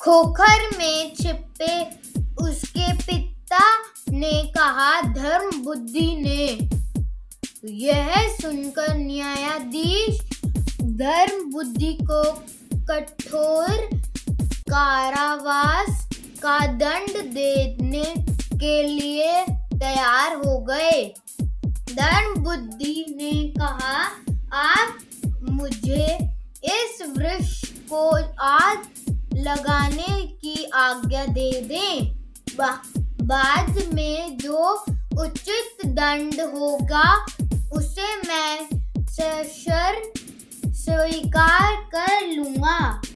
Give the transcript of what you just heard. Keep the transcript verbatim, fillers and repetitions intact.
खोखर में छिपे उसके पिता ने कहा, धर्म बुद्धि ने। यह सुनकर न्यायाधीश धर्म बुद्धि को कठोर कारावास का दंड देने के लिए तैयार हो गए। धर्म बुद्धि ने कहा, आप मुझे इस वृक्ष को आग लगाने की आज्ञा दे दें। बा, बाद में जो उचित दंड होगा उसे मैं सशर्त स्वीकार कर लूंगा।